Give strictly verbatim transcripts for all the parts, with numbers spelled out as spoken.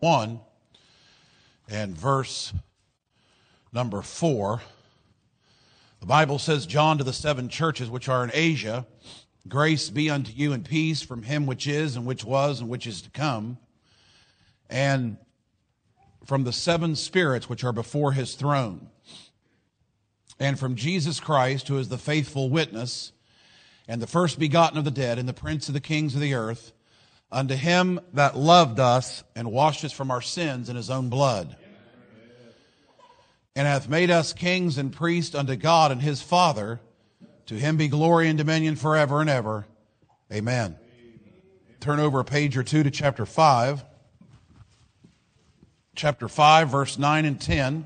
one and verse number four. The Bible says, John to the seven churches which are in Asia, grace be unto you and peace from him which is and which was and which is to come, and from the seven spirits which are before his throne, and from Jesus Christ, who is the faithful witness, and the first begotten of the dead, and the prince of the kings of the earth, unto him that loved us and washed us from our sins in his own blood, and hath made us kings and priests unto God and his Father. To him be glory and dominion forever and ever. Amen. Turn over a page or two to chapter five. Chapter five, verse nine and ten.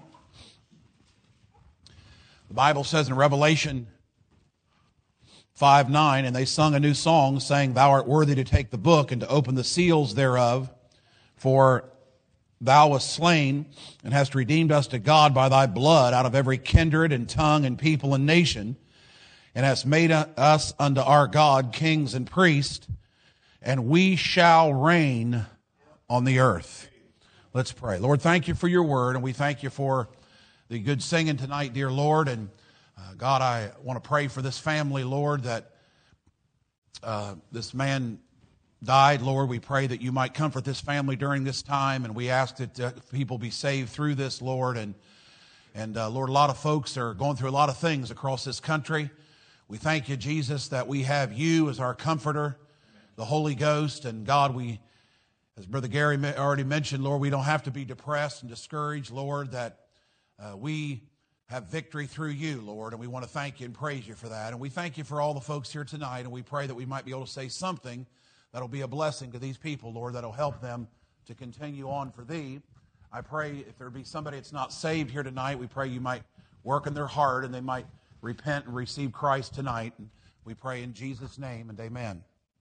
The Bible says in Revelation five nine, and they sung a new song, saying, Thou art worthy to take the book and to open the seals thereof, for thou wast slain and hast redeemed us to God by thy blood out of every kindred and tongue and people and nation, and hast made us unto our God kings and priests, and we shall reign on the earth. Let's pray. Lord, thank you for your word, and we thank you for the good singing tonight, dear Lord. And uh, God, I want to pray for this family, Lord, that uh, this man died. Lord, we pray that you might comfort this family during this time, and we ask that uh, people be saved through this, Lord. And, and uh, Lord, a lot of folks are going through a lot of things across this country. We thank you, Jesus, that we have you as our comforter, the Holy Ghost. And God, we, as Brother Gary already mentioned, Lord, we don't have to be depressed and discouraged, Lord, that uh, we have victory through you, Lord. And we want to thank you and praise you for that. And we thank you for all the folks here tonight. And we pray that we might be able to say something that'll be a blessing to these people, Lord, that'll help them to continue on for thee. I pray if there be somebody that's not saved here tonight, we pray you might work in their heart and they might repent and receive Christ tonight. And we pray in Jesus' name, and amen.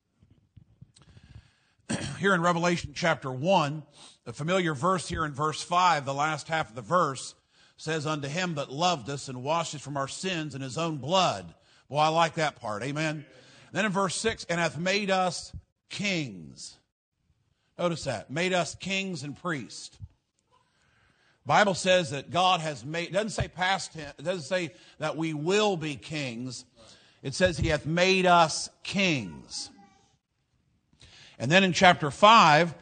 Here in Revelation chapter one, the familiar verse here in verse five, the last half of the verse, says, Unto him that loved us and washed us from our sins in his own blood. Boy, I like that part. Amen. Then in verse six, and hath made us kings. Notice that. Made us kings and priests. Bible says that God has made, it doesn't say past tense, it doesn't say that we will be kings. It says he hath made us kings. And then in chapter five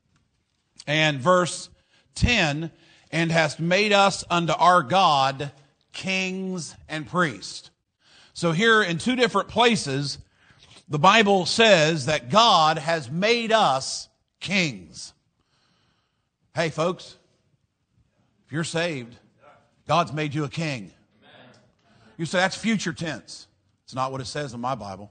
and verse ten, and hast made us unto our God kings and priests. So here in two different places, the Bible says that God has made us kings. Hey, folks, if you're saved, God's made you a king. You say, that's future tense. It's not what it says in my Bible.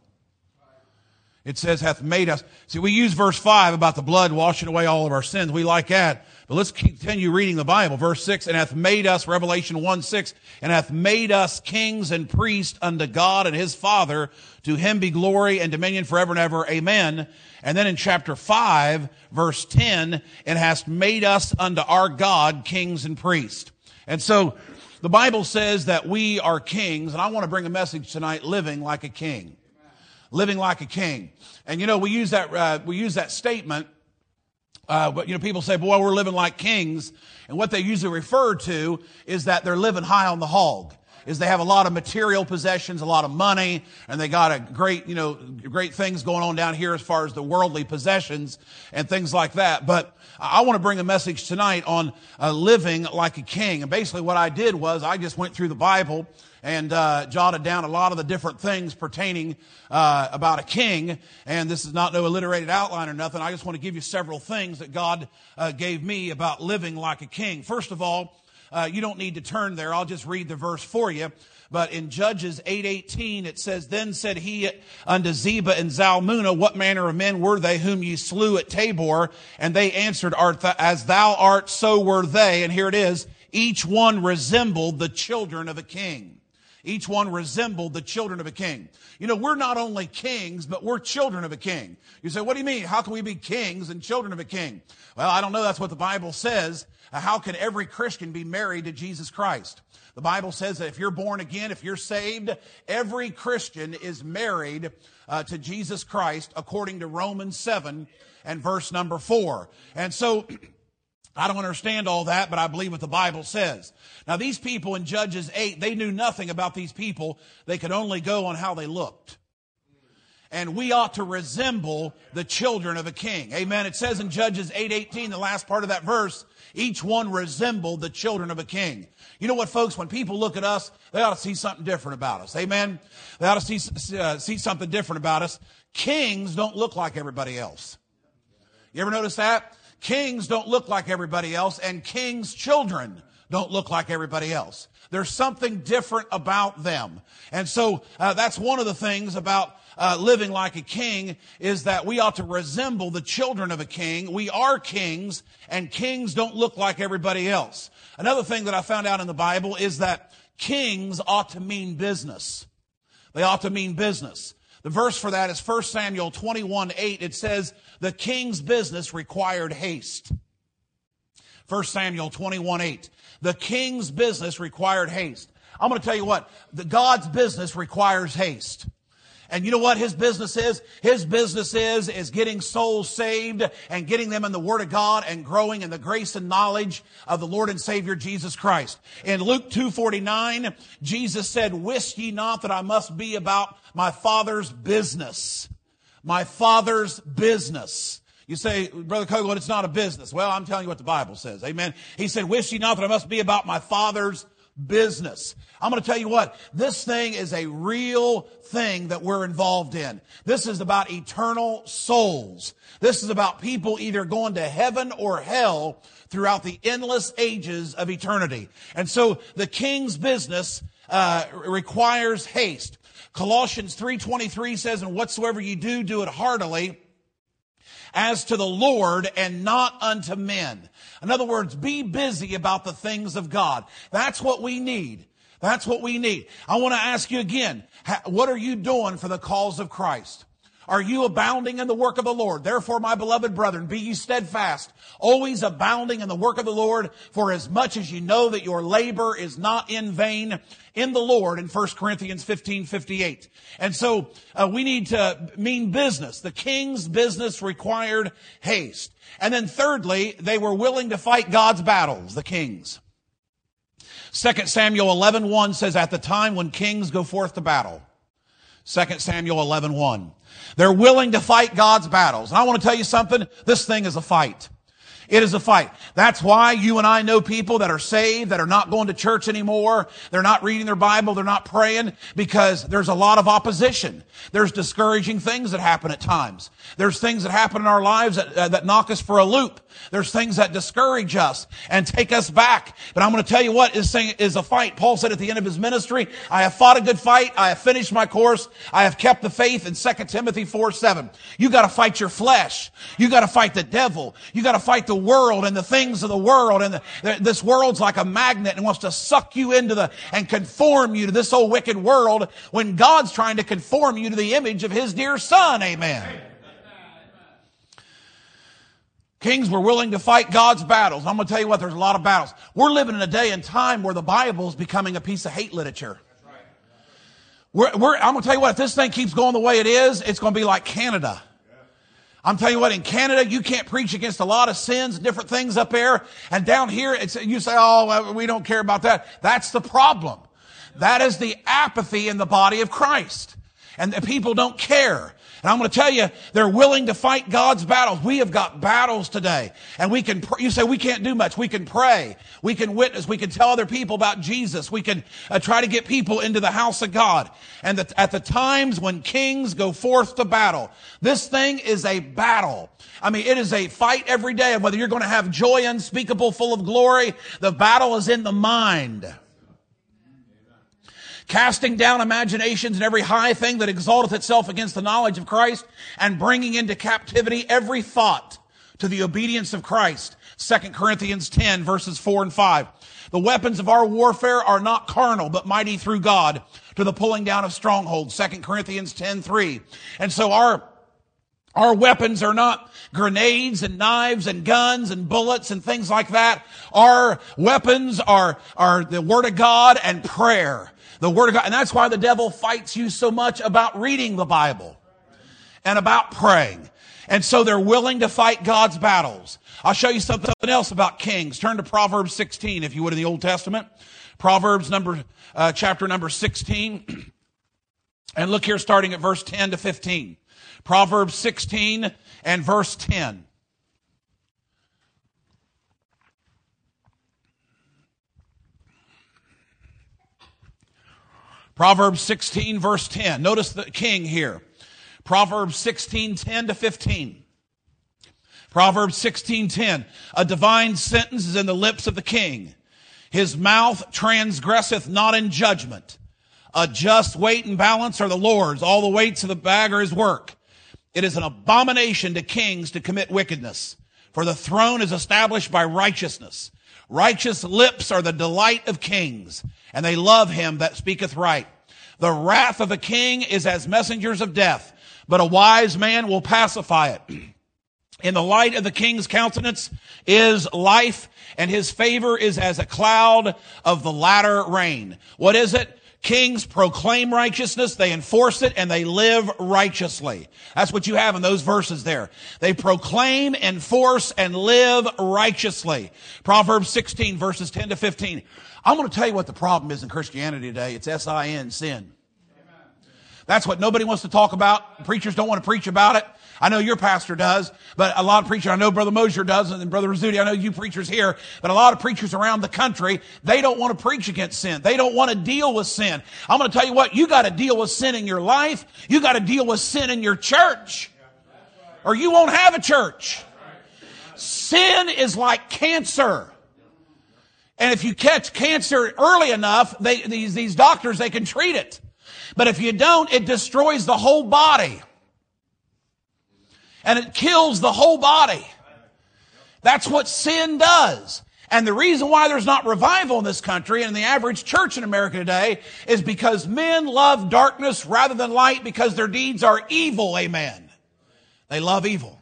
It says, hath made us. See, we use verse five about the blood washing away all of our sins. We like that. But let's continue reading the Bible. Verse six, and hath made us, Revelation one six, and hath made us kings and priests unto God and his Father. To him be glory and dominion forever and ever. Amen. And then in chapter five, verse ten, and hast made us unto our God kings and priests. And so the Bible says that we are kings, and I want to bring a message tonight, living like a king. Living like a king. And you know, we use that, uh, we use that statement, uh, but you know, people say, boy, we're living like kings. And what they usually refer to is that they're living high on the hog. Is they have a lot of material possessions, a lot of money, and they got a great, you know, great things going on down here as far as the worldly possessions and things like that. But I want to bring a message tonight on uh, living like a king. And basically what I did was I just went through the Bible and uh, jotted down a lot of the different things pertaining uh, about a king. And this is not no alliterated outline or nothing. I just want to give you several things that God uh, gave me about living like a king. First of all, Uh, you don't need to turn there. I'll just read the verse for you. But in Judges eight eighteen, it says, Then said he unto Zebah and Zalmunna, What manner of men were they whom ye slew at Tabor? And they answered, Art th- As thou art, so were they. And here it is. Each one resembled the children of a king. Each one resembled the children of a king. You know, we're not only kings, but we're children of a king. You say, what do you mean? How can we be kings and children of a king? Well, I don't know. That's what the Bible says. How can every Christian be married to Jesus Christ? The Bible says that if you're born again, if you're saved, every Christian is married uh, to Jesus Christ according to Romans seven and verse number four. And so I don't understand all that, but I believe what the Bible says. Now, these people in Judges eight, they knew nothing about these people. They could only go on how they looked. And we ought to resemble the children of a king. Amen. It says in Judges eight eighteen, the last part of that verse, each one resembled the children of a king. You know what, folks? When people look at us, they ought to see something different about us. Amen. They ought to see, uh, see something different about us. Kings don't look like everybody else. You ever notice that? Kings don't look like everybody else, and kings' children don't look like everybody else. There's something different about them. And so uh, that's one of the things about uh, living like a king, is that we ought to resemble the children of a king. We are kings, and kings don't look like everybody else. Another thing that I found out in the Bible is that kings ought to mean business. They ought to mean business. The verse for that is First Samuel twenty-one eight. It says, the king's business required haste. First Samuel twenty-one eight. The king's business required haste. I'm going to tell you what, the God's business requires haste. And you know what his business is? His business is, is getting souls saved and getting them in the Word of God and growing in the grace and knowledge of the Lord and Savior Jesus Christ. In Luke two forty-nine, Jesus said, wist ye not that I must be about my Father's business? My Father's business. You say, Brother Coughlin, it's not a business. Well, I'm telling you what the Bible says. Amen. He said, wist ye not that I must be about my Father's business? I'm going to tell you what, this thing is a real thing that we're involved in. This is about eternal souls. This is about people either going to heaven or hell throughout the endless ages of eternity. And so the king's business uh, requires haste. Colossians three twenty-three says, and whatsoever you do, do it heartily, as to the Lord and not unto men. In other words, be busy about the things of God. That's what we need. That's what we need. I want to ask you again, what are you doing for the cause of Christ? Are you abounding in the work of the Lord? Therefore, my beloved brethren, be ye steadfast, always abounding in the work of the Lord, for as much as you know that your labor is not in vain in the Lord, in First Corinthians fifteen fifty-eight. And so uh, we need to mean business. The king's business required haste. And then thirdly, they were willing to fight God's battles, the kings. Second Samuel eleven one says, at the time when kings go forth to battle. Second Samuel eleven one. They're willing to fight God's battles. And I want to tell you something. This thing is a fight. It is a fight. That's why you and I know people that are saved, that are not going to church anymore. They're not reading their Bible. They're not praying, because there's a lot of opposition. There's discouraging things that happen at times. There's things that happen in our lives that, uh, that knock us for a loop. There's things that discourage us and take us back. But I'm going to tell you what this thing is a fight. Paul said at the end of his ministry, I have fought a good fight. I have finished my course. I have kept the faith, in Second Timothy four seven. You got to fight your flesh. You got to fight the devil. You got to fight the world and the things of the world. And the, this world's like a magnet and wants to suck you into the, and conform you to this old wicked world, when God's trying to conform you to the image of His dear Son. Amen. Kings were willing to fight God's battles. I'm going to tell you what, there's a lot of battles. We're living in a day and time where the Bible is becoming a piece of hate literature. We're, we're, I'm going to tell you what, if this thing keeps going the way it is, it's going to be like Canada. I'm telling you what, in Canada, you can't preach against a lot of sins and different things up there. And down here, it's, you say, oh, well, we don't care about that. That's the problem. That is the apathy in the body of Christ. And the people don't care. And I'm going to tell you, they're willing to fight God's battles. We have got battles today. And we can, you say we can't do much. We can pray. We can witness. We can tell other people about Jesus. We can uh, try to get people into the house of God. And that at the times when kings go forth to battle, this thing is a battle. I mean, it is a fight every day. And whether you're going to have joy unspeakable, full of glory, the battle is in the mind. Casting down imaginations and every high thing that exalteth itself against the knowledge of Christ, and bringing into captivity every thought to the obedience of Christ. Second Corinthians ten, verses four and five. The weapons of our warfare are not carnal, but mighty through God to the pulling down of strongholds. Second Corinthians ten three. And so our Our weapons are not grenades and knives and guns and bullets and things like that. Our weapons are, are the Word of God and prayer. The Word of God. And that's why the devil fights you so much about reading the Bible and about praying. And so they're willing to fight God's battles. I'll show you something else about kings. Turn to Proverbs sixteen, if you would, in the Old Testament. Proverbs number, uh, chapter number sixteen. And look here, starting at verse ten to fifteen. Proverbs sixteen and verse ten. Proverbs sixteen, verse ten. Notice the king here. Proverbs sixteen, ten to fifteen. Proverbs sixteen, ten. A divine sentence is in the lips of the king. His mouth transgresseth not in judgment. A just weight and balance are the Lord's. All the weights of the bag are his work. It is an abomination to kings to commit wickedness, for the throne is established by righteousness. Righteous lips are the delight of kings, and they love him that speaketh right. The wrath of a king is as messengers of death, but a wise man will pacify it. In the light of the king's countenance is life, and his favor is as a cloud of the latter rain. What is it? Kings proclaim righteousness, they enforce it, and they live righteously. That's what you have in those verses there. They proclaim, enforce, and live righteously. Proverbs sixteen, verses ten to fifteen. I'm going to tell you what the problem is in Christianity today. It's S I N, sin. That's what nobody wants to talk about. Preachers don't want to preach about it. I know your pastor does, but a lot of preachers, I know Brother Mosier does, and Brother Rizzuti, I know you preachers here, but a lot of preachers around the country, they don't want to preach against sin. They don't want to deal with sin. I'm going to tell you what, you got to deal with sin in your life. You got to deal with sin in your church, or you won't have a church. Sin is like cancer. And if you catch cancer early enough, they, these, these doctors, they can treat it. But if you don't, it destroys the whole body. And it kills the whole body. That's what sin does. And the reason why there's not revival in this country and in the average church in America today is because men love darkness rather than light because their deeds are evil, amen. They love evil.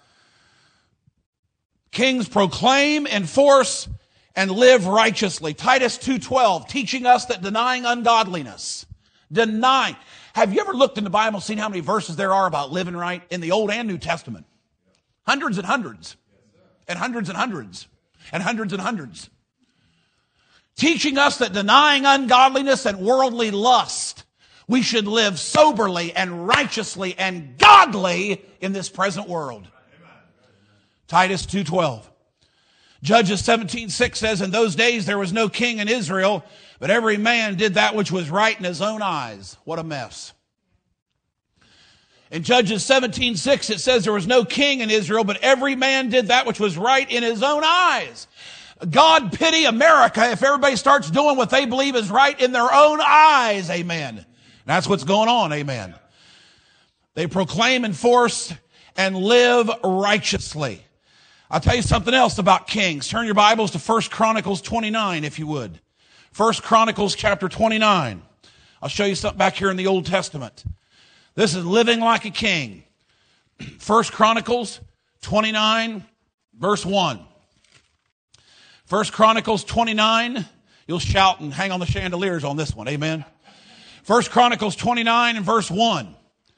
Kings proclaim, enforce, and live righteously. Titus two twelve, teaching us that denying ungodliness, denying. Have you ever looked in the Bible, seen how many verses there are about living right in the Old and New Testament? Hundreds and hundreds. And hundreds and hundreds. And hundreds and hundreds. Teaching us that denying ungodliness and worldly lust, we should live soberly and righteously and godly in this present world. Titus two twelve. Judges seventeen six says, in those days there was no king in Israel, but every man did that which was right in his own eyes. What a mess. In Judges seventeen six, it says there was no king in Israel, but every man did that which was right in his own eyes. God pity America if everybody starts doing what they believe is right in their own eyes. Amen. That's what's going on. Amen. They proclaim, enforce, and live righteously. I'll tell you something else about kings. Turn your Bibles to First Chronicles twenty-nine, if you would. First Chronicles chapter twenty-nine. I'll show you something back here in the Old Testament. This is living like a king. First Chronicles twenty-nine, verse one. First Chronicles twenty-nine. You'll shout and hang on the chandeliers on this one. Amen. First Chronicles twenty-nine and verse one.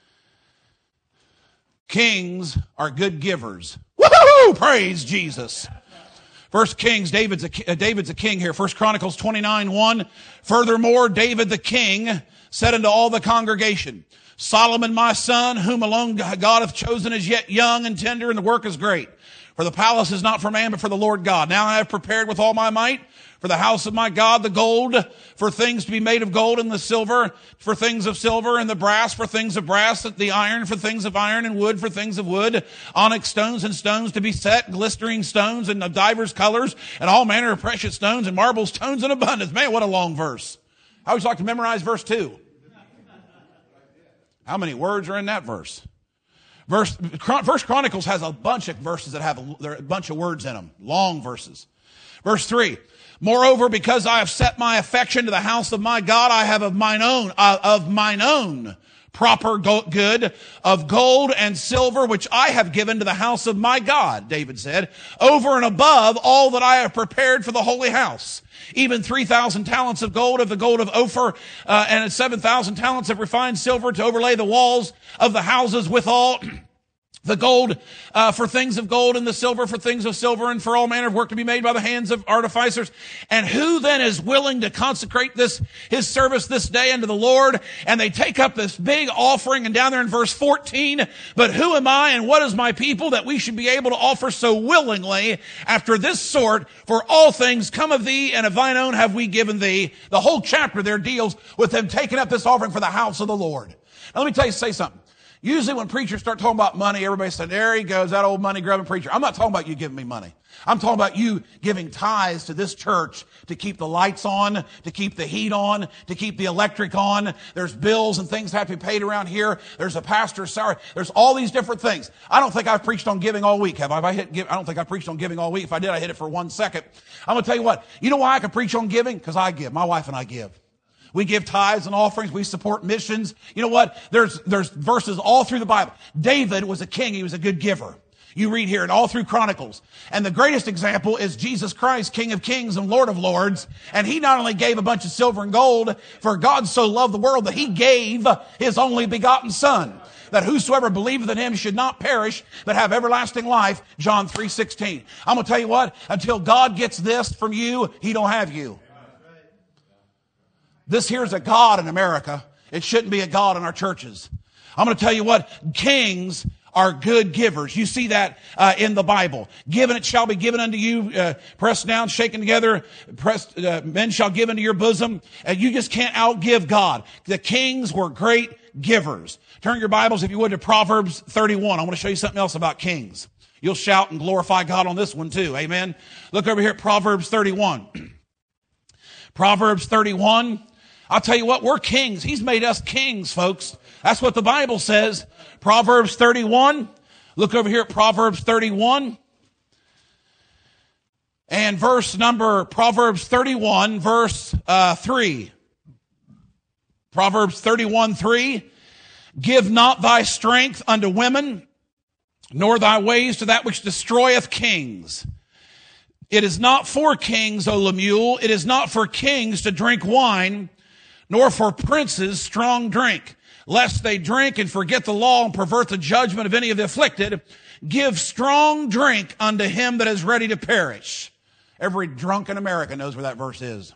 Kings are good givers. Woo-hoo! Praise Jesus. First Kings, David's a, uh, David's a king here. First Chronicles twenty-nine, one. Furthermore, David the king said unto all the congregation, Solomon my son, whom alone God hath chosen, is yet young and tender, and the work is great. For the palace is not for man, but for the Lord God. Now I have prepared with all my might for the house of my God the gold, for things to be made of gold, and the silver for things of silver, and the brass for things of brass, the iron for things of iron, and wood for things of wood, onyx stones and stones to be set, glistering stones and of divers colors, and all manner of precious stones, and marble stones in abundance. Man, what a long verse. I always like to memorize verse two. How many words are in that verse? Verse, First Chronicles has a bunch of verses that have a, a bunch of words in them. Long verses. Verse three. Moreover, because I have set my affection to the house of my God, I have of mine own, uh, of mine own proper go- good of gold and silver, which I have given to the house of my God, David said, over and above all that I have prepared for the holy house. Even three thousand talents of gold of the gold of Ophir, uh, and seven thousand talents of refined silver to overlay the walls of the houses withal. The gold uh, for things of gold, and the silver for things of silver, and for all manner of work to be made by the hands of artificers. And who then is willing to consecrate this, his service this day unto the Lord? And they take up this big offering, and down there in verse fourteen, but who am I and what is my people that we should be able to offer so willingly after this sort? For all things come of thee, and of thine own have we given thee. The whole chapter there deals with them taking up this offering for the house of the Lord. Now let me tell you, say something. Usually when preachers start talking about money, everybody says, there he goes, that old money-grubbing preacher. I'm not talking about you giving me money. I'm talking about you giving tithes to this church to keep the lights on, to keep the heat on, to keep the electric on. There's bills and things that have to be paid around here. There's a pastor's salary. There's all these different things. I don't think I've preached on giving all week, have I? Have I, hit, I don't think I preached on giving all week. If I did, I hit it for one second. I'm going to tell you what. You know why I can preach on giving? Because I give. My wife and I give. We give tithes and offerings. We support missions. You know what? There's, there's verses all through the Bible. David was a king. He was a good giver. You read here and all through Chronicles. And the greatest example is Jesus Christ, King of Kings and Lord of Lords. And he not only gave a bunch of silver and gold, for God so loved the world that he gave his only begotten son, that whosoever believeth in him should not perish, but have everlasting life. John three sixteen. I'm going to tell you what, until God gets this from you, he don't have you. This here's a God in America. It shouldn't be a God in our churches. I'm going to tell you what, kings are good givers. You see that uh, in the Bible. Given it shall be given unto you, uh, pressed down, shaken together, pressed, uh, men shall give into your bosom. And you just can't outgive God. The kings were great givers. Turn your Bibles, if you would, to Proverbs thirty-one. I want to show you something else about kings. You'll shout and glorify God on this one too. Amen. Look over here at Proverbs thirty-one. Proverbs thirty-one. I'll tell you what, we're kings. He's made us kings, folks. That's what the Bible says. Proverbs thirty-one. Look over here at Proverbs thirty-one. And verse number, Proverbs thirty-one, verse uh, three. Proverbs thirty-one, three. Give not thy strength unto women, nor thy ways to that which destroyeth kings. It is not for kings, O Lemuel. It is not for kings to drink wine, nor for princes strong drink, lest they drink and forget the law and pervert the judgment of any of the afflicted. Give strong drink unto him that is ready to perish. Every drunk in America knows where that verse is.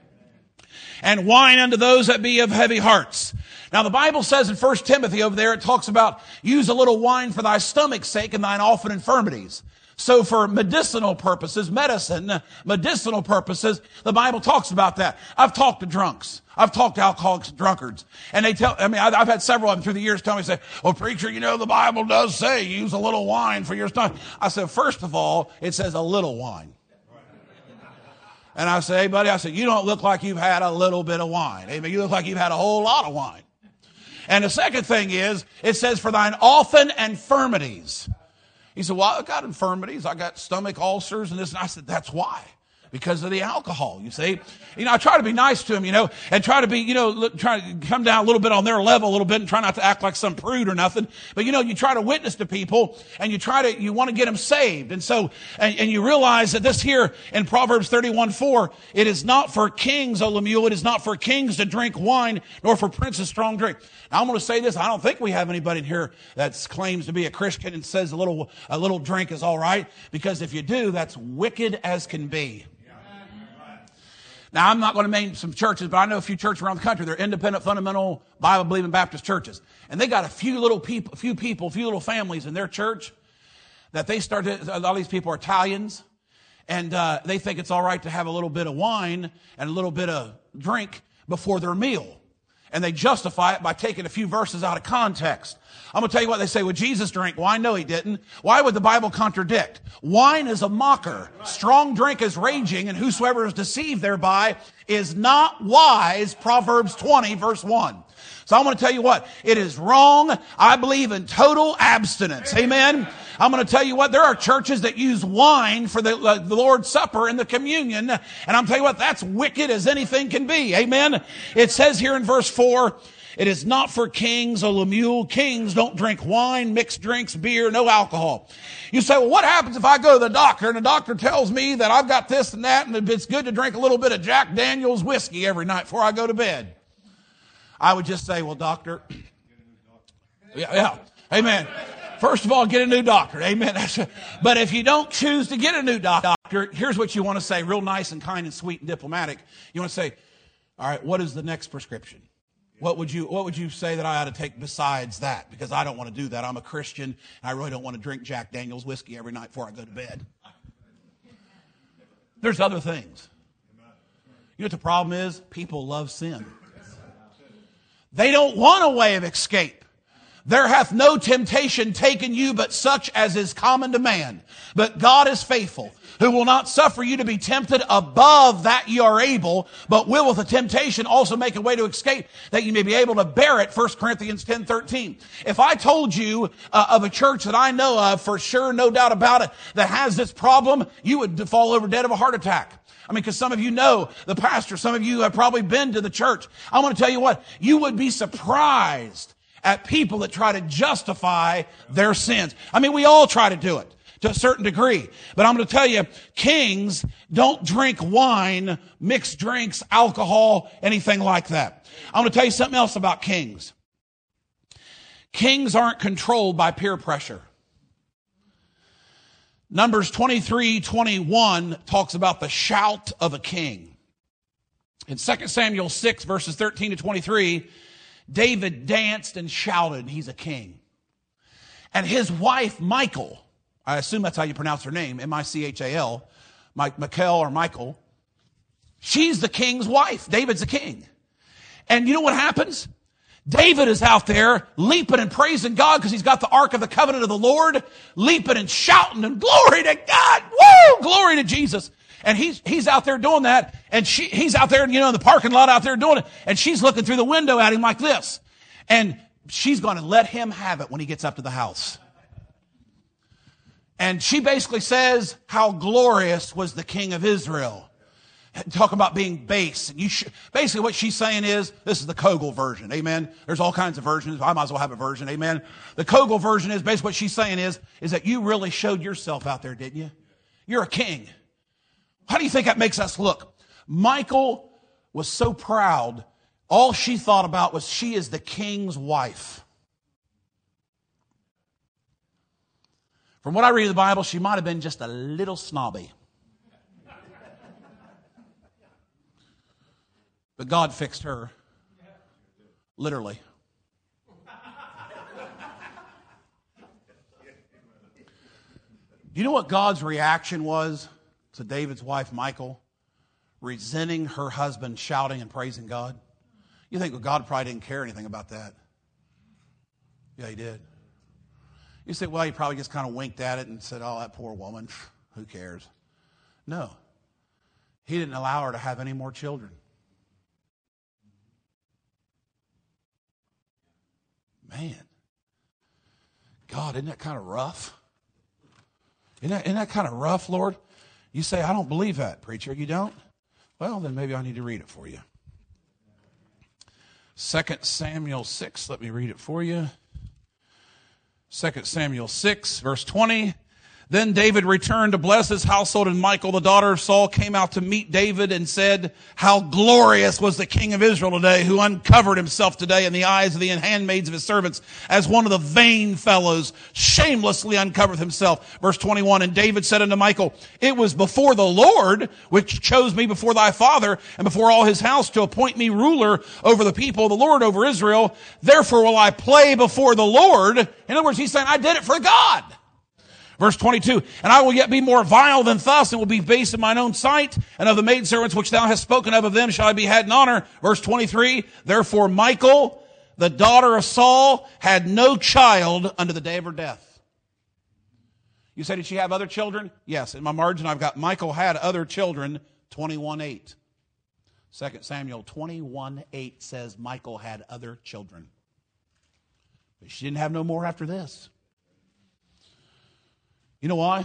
And wine unto those that be of heavy hearts. Now the Bible says in First Timothy over there, it talks about use a little wine for thy stomach's sake and thine often infirmities. So for medicinal purposes, medicine, medicinal purposes, the Bible talks about that. I've talked to drunks. I've talked to alcoholics and drunkards. And they tell, I mean, I've had several of them through the years tell me, say, well, preacher, you know, the Bible does say use a little wine for your stomach. I said, first of all, it says a little wine. And I say, hey, buddy, I said, you don't look like you've had a little bit of wine. Amen. You look like you've had a whole lot of wine. And the second thing is, it says for thine often infirmities. He said, well, I've got infirmities. I got stomach ulcers and this. And I said, that's why. Because of the alcohol, you see. You know, I try to be nice to them, you know, and try to be, you know, look, try to come down a little bit on their level a little bit and try not to act like some prude or nothing. But, you know, you try to witness to people and you try to, you want to get them saved. And so, and, and you realize that this here in Proverbs thirty-one four, it is not for kings, O Lemuel, it is not for kings to drink wine, nor for princes strong drink. Now, I'm going to say this. I don't think we have anybody in here that claims to be a Christian and says a little, a little drink is all right. Because if you do, that's wicked as can be. Now, I'm not going to name some churches, but I know a few churches around the country. They're independent, fundamental, Bible-believing Baptist churches. And they got a few little people, a few people, a few little families in their church that they started, a lot of these people are Italians, and uh, they think it's all right to have a little bit of wine and a little bit of drink before their meal. And they justify it by taking a few verses out of context. I'm going to tell you what they say. Well, Jesus drank wine. No, he didn't. Why would the Bible contradict? Wine is a mocker. Strong drink is raging, and whosoever is deceived thereby is not wise. Proverbs twenty, verse one. So I'm going to tell you what. It is wrong. I believe in total abstinence. Amen. I'm going to tell you what. There are churches that use wine for the, uh, the Lord's Supper and the communion. And I'm telling you what. That's wicked as anything can be. Amen. It says here in verse four, it is not for kings, O Lemuel. Kings don't drink wine, mixed drinks, beer, no alcohol. You say, well, what happens if I go to the doctor and the doctor tells me that I've got this and that and it's good to drink a little bit of Jack Daniel's whiskey every night before I go to bed? I would just say, well, doctor, yeah, yeah, amen. First of all, get a new doctor. Amen. But if you don't choose to get a new doctor, here's what you want to say, real nice and kind and sweet and diplomatic. You want to say, all right, what is the next prescription? What would you what would you say that I ought to take besides that? Because I don't want to do that. I'm a Christian, and I really don't want to drink Jack Daniel's whiskey every night before I go to bed. There's other things. You know what the problem is? People love sin. They don't want a way of escape. There hath no temptation taken you but such as is common to man. But God is faithful, who will not suffer you to be tempted above that you are able, but will with the temptation also make a way to escape, that you may be able to bear it. First Corinthians ten thirteen. If I told you uh, of a church that I know of for sure, no doubt about it, that has this problem, you would fall over dead of a heart attack. I mean, because some of you know the pastor, some of you have probably been to the church. I want to tell you what, you would be surprised at people that try to justify their sins. I mean, we all try to do it to a certain degree. But I'm going to tell you, kings don't drink wine, mixed drinks, alcohol, anything like that. I'm going to tell you something else about kings. Kings aren't controlled by peer pressure. Numbers twenty-three twenty-one talks about the shout of a king. In Second Samuel six, verses thirteen to twenty-three, David danced and shouted. He's a king. And his wife, Michal, I assume that's how you pronounce her name, M I C H A L, Michal or Michael, she's the king's wife. David's a king. And you know what happens? David is out there leaping and praising God because he's got the Ark of the Covenant of the Lord, leaping and shouting and glory to God. Woo! Glory to Jesus. And he's, he's out there doing that. And she, he's out there, you know, in the parking lot out there doing it. And she's looking through the window at him like this. And she's going to let him have it when he gets up to the house. And she basically says how glorious was the king of Israel. Talk about being base. And you sh- basically what she's saying is, this is the Kogel version. Amen. There's all kinds of versions. I might as well have a version. Amen. The Kogel version is basically what she's saying is, is that you really showed yourself out there, didn't you? You're a king. How do you think that makes us look? Michal was so proud. All she thought about was she is the king's wife. From what I read in the Bible, she might have been just a little snobby. But God fixed her. Literally. Do you know what God's reaction was to David's wife, Michal, resenting her husband shouting and praising God? You think, well, God probably didn't care anything about that. Yeah, he did. You say, well, he probably just kind of winked at it and said, oh, that poor woman, who cares? No. He didn't allow her to have any more children. Man, God, isn't that kind of rough? Isn't that, isn't that kind of rough, Lord? You say, I don't believe that, preacher. You don't? Well, then maybe I need to read it for you. Second Samuel six, let me read it for you. Second Samuel six, verse twenty. Then David returned to bless his household, and Michal, the daughter of Saul, came out to meet David and said, how glorious was the king of Israel today, who uncovered himself today in the eyes of the handmaids of his servants, as one of the vain fellows shamelessly uncovered himself. Verse twenty-one, and David said unto Michal, it was before the Lord, which chose me before thy father and before all his house to appoint me ruler over the people of the Lord, over Israel. Therefore will I play before the Lord. In other words, he's saying, I did it for God. Verse twenty-two, and I will yet be more vile than thus, and will be base in mine own sight, and of the maidservants which thou hast spoken of, of them shall I be had in honor. Verse twenty-three, therefore Michal, the daughter of Saul, had no child unto the day of her death. You say, did she have other children? Yes, in my margin I've got Michal had other children, twenty-one eight. Second Samuel twenty-one eight says Michal had other children. But she didn't have no more after this. You know why?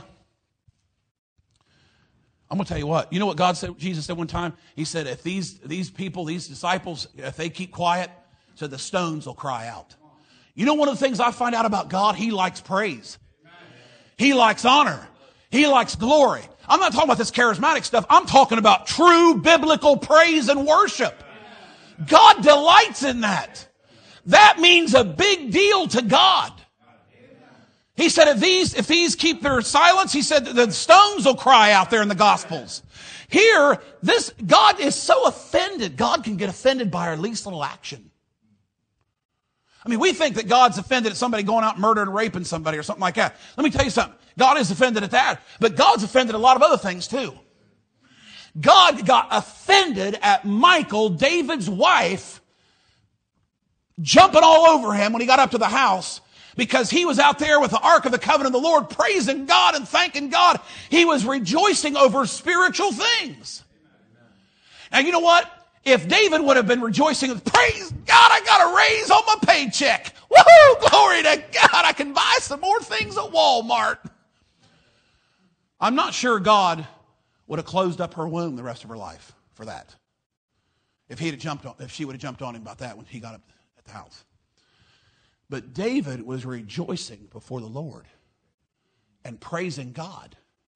I'm going to tell you what. You know what God said, Jesus said one time? He said, if these, these people, these disciples, if they keep quiet, so the stones will cry out. You know one of the things I find out about God? He likes praise. He likes honor. He likes glory. I'm not talking about this charismatic stuff. I'm talking about true biblical praise and worship. God delights in that. That means a big deal to God. He said, if these, if these keep their silence, he said, the stones will cry out there in the Gospels. Here, this, God is so offended. God can get offended by our least little action. I mean, we think that God's offended at somebody going out and murdering and raping somebody or something like that. Let me tell you something. God is offended at that, but God's offended at a lot of other things too. God got offended at Michal, David's wife, jumping all over him when he got up to the house, because he was out there with the Ark of the Covenant of the Lord, praising God and thanking God. He was rejoicing over spiritual things. Now, you know what? If David would have been rejoicing, praise God, I got a raise on my paycheck. Woohoo! Glory to God, I can buy some more things at Walmart. I'm not sure God would have closed up her womb the rest of her life for that. If he'd have jumped on, if she would have jumped on him about that when he got up at the house. But David was rejoicing before the Lord and praising God.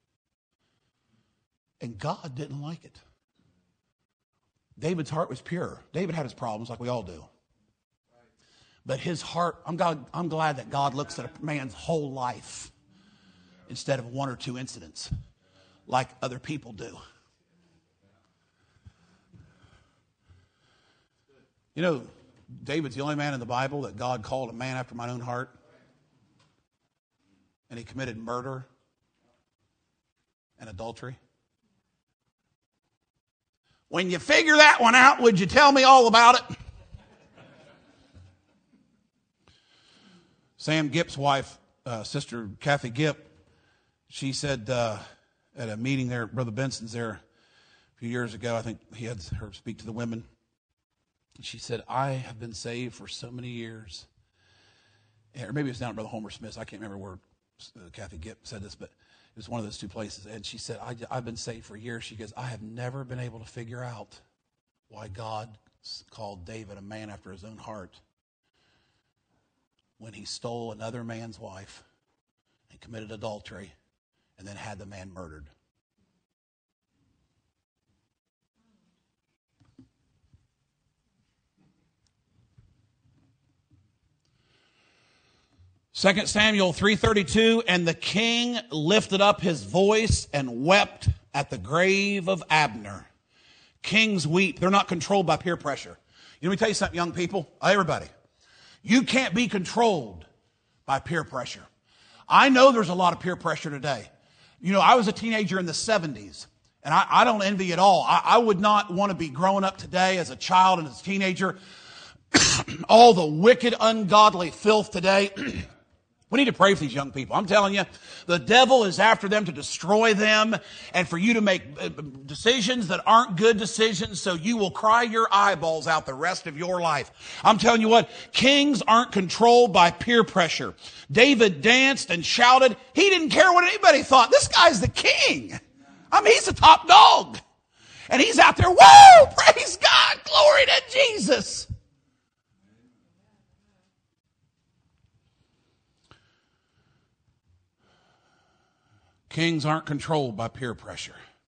And God didn't like it. David's heart was pure. David had his problems like we all do. But his heart, I'm glad, I'm glad that God looks at a man's whole life instead of one or two incidents like other people do. You know, David's the only man in the Bible that God called a man after my own heart. And he committed murder and adultery. When you figure that one out, would you tell me all about it? Sam Gipp's wife, uh, Sister Kathy Gipp, she said uh, at a meeting there, Brother Benson's there a few years ago, I think he had her speak to the women. She said, I have been saved for so many years. Or maybe it was down at Brother Homer Smith's. I can't remember where uh, Kathy Gipp said this, but it was one of those two places. And she said, I, I've been saved for years. She goes, I have never been able to figure out why God called David a man after his own heart when he stole another man's wife and committed adultery and then had the man murdered. Second Samuel three thirty-two, and the king lifted up his voice and wept at the grave of Abner. Kings weep. They're not controlled by peer pressure. You know, let me tell you something, young people, everybody. You can't be controlled by peer pressure. I know there's a lot of peer pressure today. You know, I was a teenager in the seventies, and I, I don't envy it all. I, I would not want to be growing up today as a child and as a teenager. All the wicked, ungodly filth today. We need to pray for these young people. I'm telling you, the devil is after them to destroy them and for you to make decisions that aren't good decisions, so you will cry your eyeballs out the rest of your life. I'm telling you what, kings aren't controlled by peer pressure. David danced and shouted. He didn't care what anybody thought. This guy's the king. I mean, he's the top dog. And he's out there, whoa, praise God, glory to Jesus. Kings aren't controlled by peer pressure.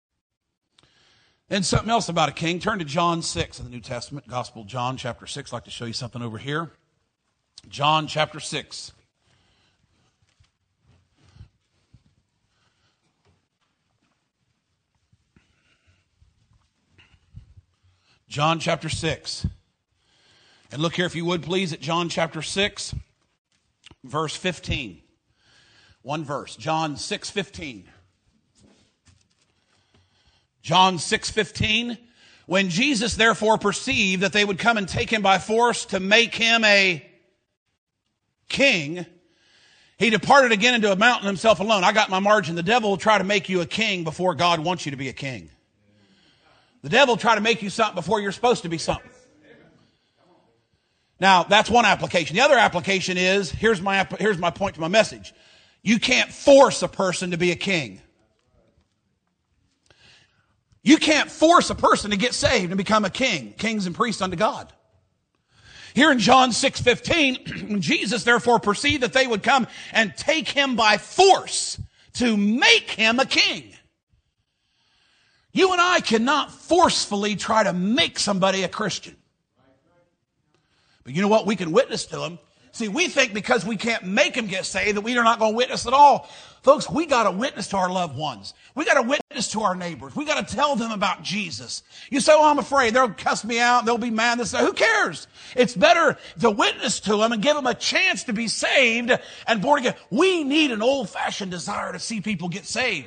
And something else about a king. Turn to John six in the New Testament, Gospel of John chapter six. I'd like to show you something over here. John chapter six. John chapter six. And look here, if you would please, at John chapter six, verse fifteen. One verse, John six fifteen. John six fifteen. When Jesus therefore perceived that they would come and take him by force to make him a king, he departed again into a mountain himself alone. I got my margin. The devil will try to make you a king before God wants you to be a king. The devil will try to make you something before you're supposed to be something. Now, that's one application. The other application is, here's my, here's my point to my message. You can't force a person to be a king. You can't force a person to get saved and become a king, kings and priests unto God. Here in John six fifteen, when Jesus therefore perceived that they would come and take him by force to make him a king. You and I cannot forcefully try to make somebody a Christian. But you know what? We can witness to them. See, we think because we can't make them get saved that we are not going to witness at all. Folks, we got to witness to our loved ones. We got to witness to our neighbors. We got to tell them about Jesus. You say, oh, I'm afraid they'll cuss me out. They'll be mad. This, who cares? It's better to witness to them and give them a chance to be saved and born again. We need an old-fashioned desire to see people get saved.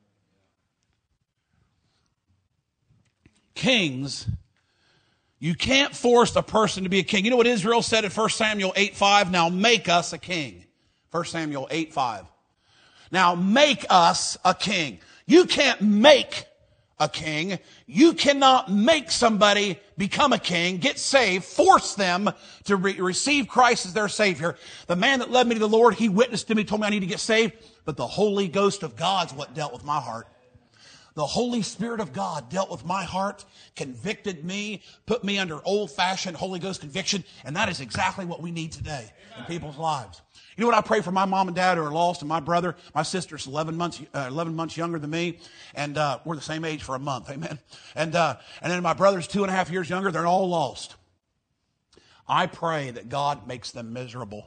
Kings, you can't force a person to be a king. You know what Israel said in First Samuel eight five? Now make us a king. First Samuel eight five. Now make us a king. You can't make a king. You cannot make somebody become a king, get saved, force them to re- receive Christ as their Savior. The man that led me to the Lord, he witnessed to me, told me I need to get saved, but the Holy Ghost of God's what dealt with my heart. The Holy Spirit of God dealt with my heart, convicted me, put me under old-fashioned Holy Ghost conviction, and that is exactly what we need today in people's lives. You know what I pray for my mom and dad who are lost, and my brother, my sister's eleven months, uh, eleven months younger than me, and uh, we're the same age for a month, amen. And uh, and then my brother's two and a half years younger. They're all lost. I pray that God makes them miserable.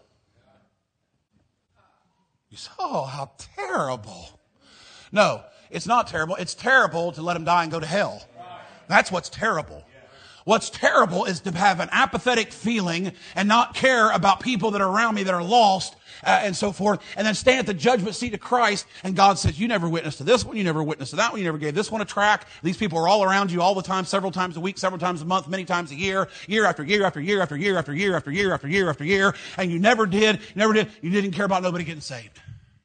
You say, oh, how terrible. No. It's not terrible. It's terrible to let them die and go to hell. That's what's terrible. What's terrible is to have an apathetic feeling and not care about people that are around me that are lost uh, and so forth, and then stand at the judgment seat of Christ, and God says, you never witnessed to this one, you never witnessed to that one, you never gave this one a track. These people are all around you all the time, several times a week, several times a month, many times a year, year after year after year after year after year after year after year after year, and you never did, you never did, you didn't care about nobody getting saved.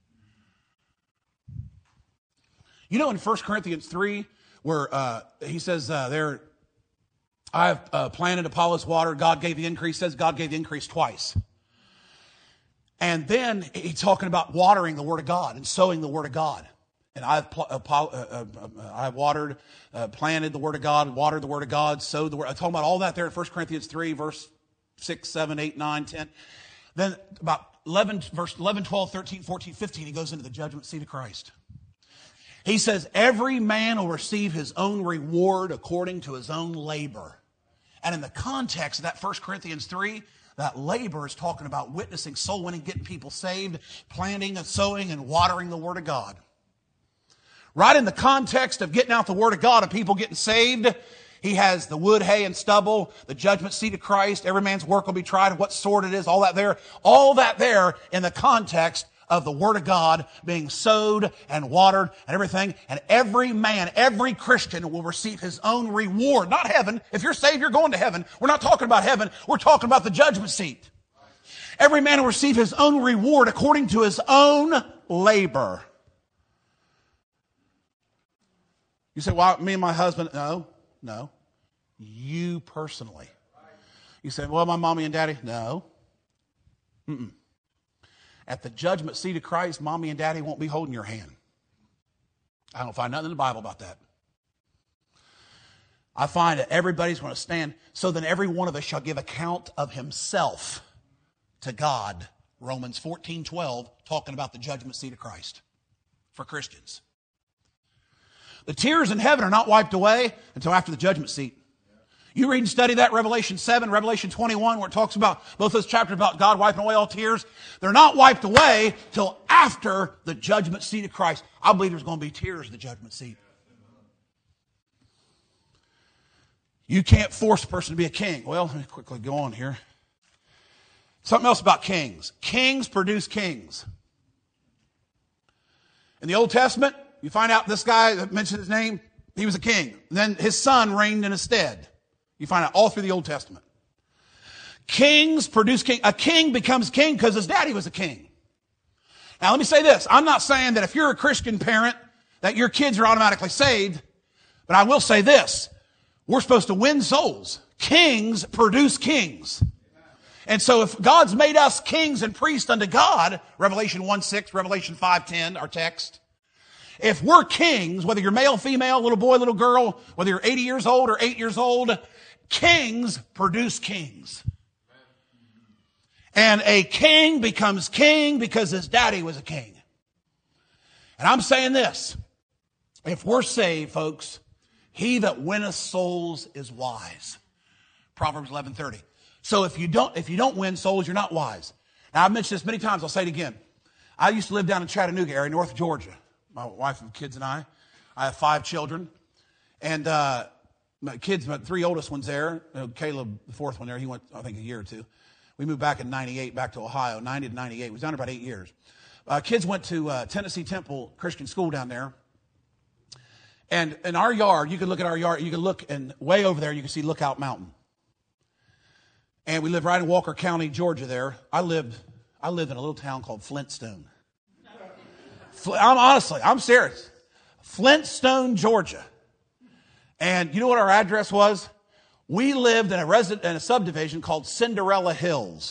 You know in First Corinthians three, where uh, he says uh, there, I have uh, planted, Apollos watered, God gave the increase, says God gave the increase twice. And then he's talking about watering the Word of God and sowing the Word of God. And I've pl- uh, uh, uh, I've watered, uh, planted the Word of God, watered the Word of God, sowed the Word. I'm talking about all that there in First Corinthians three, verse six, seven, eight, nine, ten. Then about eleven, verse eleven, twelve, thirteen, fourteen, fifteen, he goes into the judgment seat of Christ. He says, every man will receive his own reward according to his own labor. And in the context of that First Corinthians three, that labor is talking about witnessing, soul winning, getting people saved, planting and sowing and watering the Word of God. Right in the context of getting out the Word of God and people getting saved, he has the wood, hay, and stubble, the judgment seat of Christ, every man's work will be tried, what sort it is, all that there. All that there in the context of the Word of God being sowed and watered and everything. And every man, every Christian will receive his own reward. Not heaven. If you're saved, you're going to heaven. We're not talking about heaven. We're talking about the judgment seat. Every man will receive his own reward according to his own labor. You say, well, me and my husband. No, no. You personally. You say, well, my mommy and daddy. No. Mm-mm. At the judgment seat of Christ, mommy and daddy won't be holding your hand. I don't find nothing in the Bible about that. I find that everybody's going to stand, so then every one of us shall give account of himself to God. Romans fourteen twelve, talking about the judgment seat of Christ for Christians. The tears in heaven are not wiped away until after the judgment seat. You read and study that, Revelation seven, Revelation twenty-one, where it talks about both those chapters about God wiping away all tears. They're not wiped away till after the judgment seat of Christ. I believe there's going to be tears at the judgment seat. You can't force a person to be a king. Well, let me quickly go on here. Something else about kings. Kings produce kings. In the Old Testament, you find out this guy that mentioned his name, he was a king. And then his son reigned in his stead. You find out all through the Old Testament. Kings produce king. A king becomes king because his daddy was a king. Now let me say this. I'm not saying that if you're a Christian parent that your kids are automatically saved, but I will say this. We're supposed to win souls. Kings produce kings. And so if God's made us kings and priests unto God, Revelation one six, Revelation five ten, our text, if we're kings, whether you're male, female, little boy, little girl, whether you're eighty years old or eight years old, kings produce kings. And a king becomes king because his daddy was a king. And I'm saying this. If we're saved, folks, he that winneth souls is wise. Proverbs eleven thirty. So if you don't, if you don't win souls, you're not wise. Now, I've mentioned this many times. I'll say it again. I used to live down in Chattanooga area, North Georgia. My wife and kids and I. I have five children. And uh, my kids, my three oldest ones there. Uh, Caleb, the fourth one there, he went, I think, a year or two. We moved back in ninety-eight, back to Ohio, ninety to ninety-eight. We was down there about eight years. Uh, kids went to uh, Tennessee Temple Christian School down there. And in our yard, you could look at our yard, you could look, and way over there, you can see Lookout Mountain. And we live right in Walker County, Georgia there. I lived, I lived in a little town called Flintstone. I'm honestly, I'm serious. Flintstone, Georgia. And you know what our address was? We lived in a resident, in a subdivision called Cinderella Hills.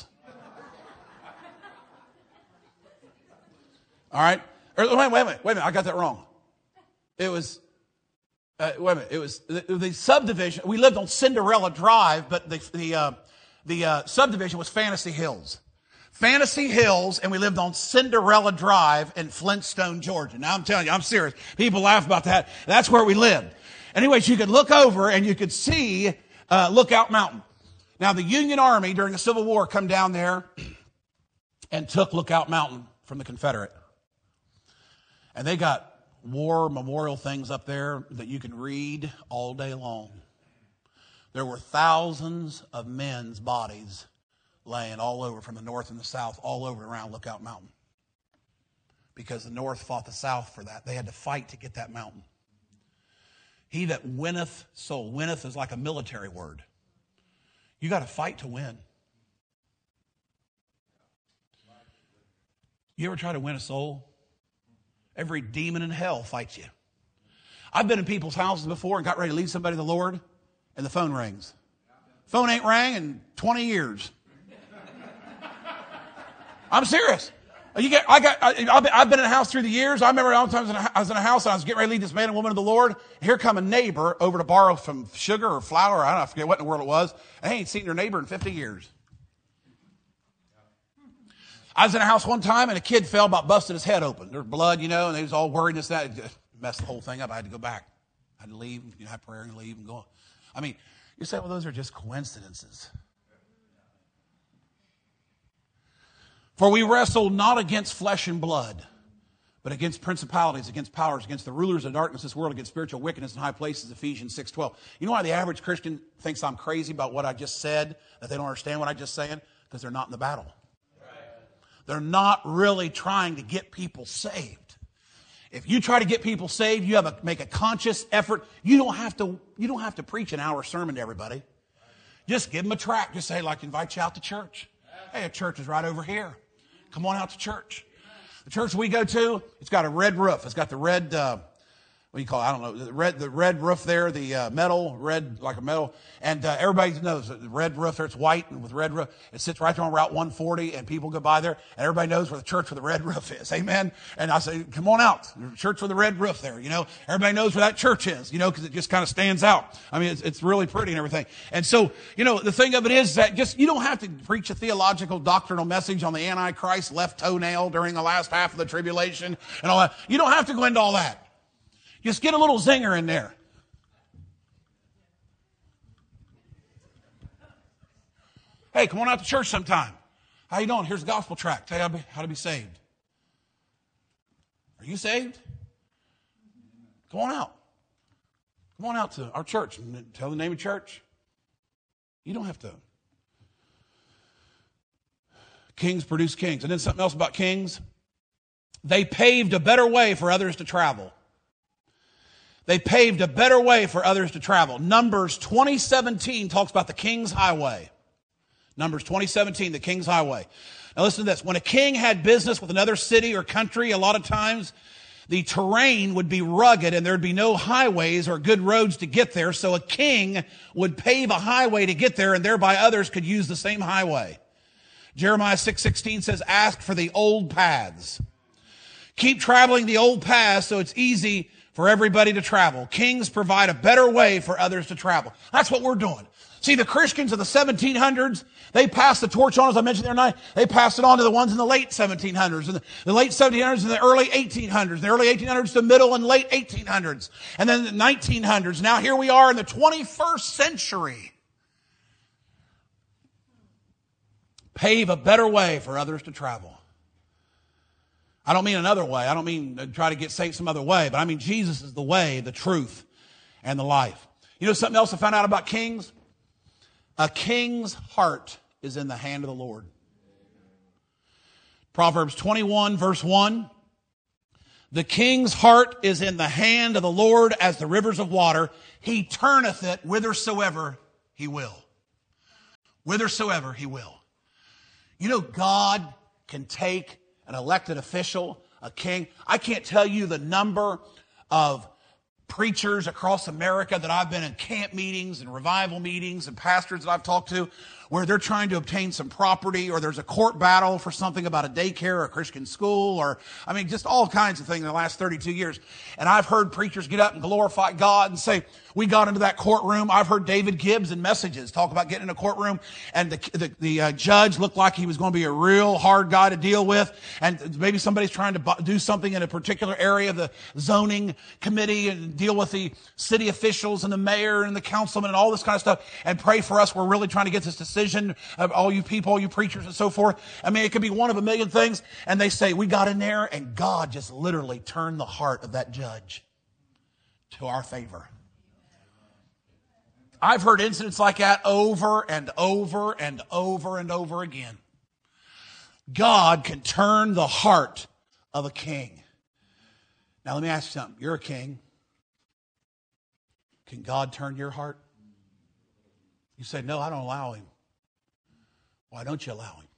All right? Or, wait, wait, wait, wait a minute. I got that wrong. It was, uh, wait a minute. It was the, the subdivision. We lived on Cinderella Drive, but the, the, uh, the uh, subdivision was Fantasy Hills. Fantasy Hills, and we lived on Cinderella Drive in Flintstone, Georgia. Now, I'm telling you, I'm serious. People laugh about that. That's where we lived. Anyways, you could look over and you could see uh, Lookout Mountain. Now, the Union Army during the Civil War come down there and took Lookout Mountain from the Confederate. And they got war memorial things up there that you can read all day long. There were thousands of men's bodies laying all over from the north and the south, all over around Lookout Mountain. Because the north fought the south for that. They had to fight to get that mountain. He that winneth soul. Winneth is like a military word. You got to fight to win. You ever try to win a soul? Every demon in hell fights you. I've been in people's houses before and got ready to lead somebody to the Lord, and the phone rings. Phone ain't rang in twenty years. I'm serious. You get, I got, I, I've been in a house through the years. I remember all the times I was in a house and I was getting ready to lead this man and woman to the Lord. Here come a neighbor over to borrow some sugar or flour. I don't know, I forget what in the world it was. I ain't seen their neighbor in fifty years. I was in a house one time and a kid fell, about busted his head open. There was blood, you know, and they was all worried and this, that. It just messed the whole thing up. I had to go back. I had to leave, you know, have prayer and leave and go on. I mean, you say, well, those are just coincidences. For we wrestle not against flesh and blood, but against principalities, against powers, against the rulers of darkness of this world, against spiritual wickedness in high places, Ephesians six twelve. You know why the average Christian thinks I'm crazy about what I just said, that they don't understand what I just said? Because they're not in the battle. Right. They're not really trying to get people saved. If you try to get people saved, you have to make a conscious effort. You don't have to, you don't have to preach an hour sermon to everybody. Just give them a tract. Just say, like, invite you out to church. Hey, a church is right over here. Come on out to church. The church we go to, it's got a red roof. It's got the red, uh, what do you call it? I don't know. The red, the red roof there, the uh, metal, red, like a metal. And uh, everybody knows the red roof there, it's white and with red roof. It sits right there on Route one forty, and people go by there, and everybody knows where the church with the red roof is. Amen? And I say, come on out. The church with the red roof there, you know. Everybody knows where that church is, you know, because it just kind of stands out. I mean, it's, it's really pretty and everything. And so, you know, the thing of it is that just, you don't have to preach a theological, doctrinal message on the Antichrist left toenail during the last half of the tribulation and all that. You don't have to go into all that. Just get a little zinger in there. Hey, come on out to church sometime. How you doing? Here's the gospel tract. Tell you how to be, how to be saved. Are you saved? Come on out. Come on out to our church and tell the name of church. You don't have to. Kings produce kings. And then something else about kings. They paved a better way for others to travel. They paved a better way for others to travel. Numbers twenty seventeen talks about the King's Highway. Numbers twenty seventeen, the King's Highway. Now listen to this. When a king had business with another city or country, a lot of times the terrain would be rugged and there'd be no highways or good roads to get there. So a king would pave a highway to get there, and thereby others could use the same highway. Jeremiah six sixteen says, ask for the old paths. Keep traveling the old paths so it's easy for everybody to travel. Kings provide a better way for others to travel. That's what we're doing. See, the Christians of the seventeen hundreds, they passed the torch on, as I mentioned the other night. They passed it on to the ones in the late seventeen hundreds, and the, the late seventeen hundreds and the early eighteen hundreds, the early eighteen hundreds to middle and late eighteen hundreds, and then the nineteen hundreds. Now here we are in the twenty-first century. pave a better way for others to travel. I don't mean another way. I don't mean to try to get saved some other way, but I mean Jesus is the way, the truth, and the life. You know something else I found out about kings? A king's heart is in the hand of the Lord. Proverbs twenty-one, verse one. The king's heart is in the hand of the Lord as the rivers of water. He turneth it whithersoever he will. Whithersoever he will. You know, God can take an elected official, a king. I can't tell you the number of preachers across America that I've been in camp meetings and revival meetings and pastors that I've talked to where they're trying to obtain some property, or there's a court battle for something about a daycare or a Christian school, or, I mean, just all kinds of things in the last thirty-two years. And I've heard preachers get up and glorify God and say, we got into that courtroom. I've heard David Gibbs in messages talk about getting in a courtroom, and the, the, the uh, judge looked like he was going to be a real hard guy to deal with, and maybe somebody's trying to bu- do something in a particular area of the zoning committee and deal with the city officials and the mayor and the councilman and all this kind of stuff, and pray for us. We're really trying to get this decision. Of all you people, all you preachers and so forth. I mean, it could be one of a million things. And they say, we got in there and God just literally turned the heart of that judge to our favor. I've heard incidents like that over and over and over and over again. God can turn the heart of a king. Now, let me ask you something. You're a king. Can God turn your heart? You say, no, I don't allow him. Why don't you allow him?